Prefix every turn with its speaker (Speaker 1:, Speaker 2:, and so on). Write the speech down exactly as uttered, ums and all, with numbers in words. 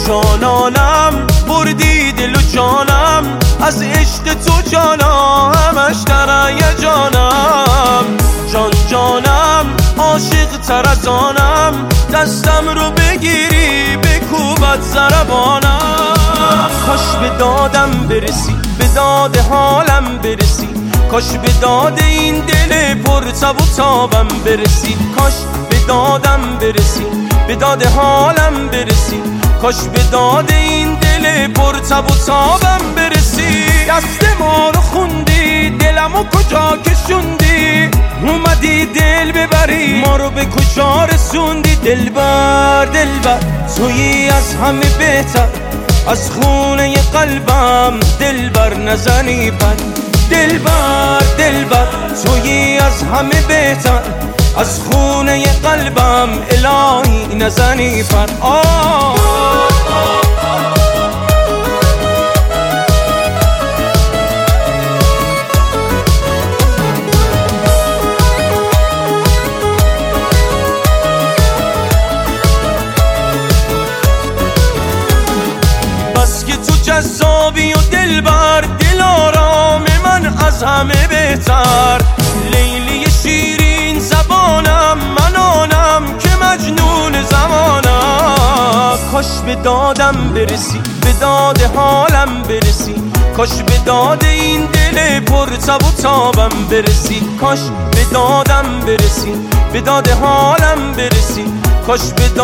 Speaker 1: جانانم بردی دل و جانم، از عشق تو جانا همش در هیجانم. جان جانم عاشق تر از آنم، دستم رو بگیری بکوبت ضربانم. کاش به دادم برسی، به داد حالم برسی، کاش به داد این دل پر تب و تابم برسی. کاش به دادم برسی، به داد حالم برسی، کاش به داد این دل پر تب و تابم برسی. دست ما رو خوندی، دلمو کجا کشوندی، اومدی دل ببری ما رو به کجا رسوندی. دلبر دلبر تویی از همه بهتر، از خونه قلبم دلبر نزنی پر. دلبر دلبر تویی از همه بهتر، از خونه قلبم الهی نزنی پر. آه بس که تو جذابی و دلبر، دل آرام من از همه بهتر. لیلی شیرین زبانم، من آنم که مجنون زمانم. کاش به دادم برسی، به داد حالم برسی، کاش به داد این دل پر تب و تابم برسی. کاش به دادم برسی، به داد حالم برسی، کاش به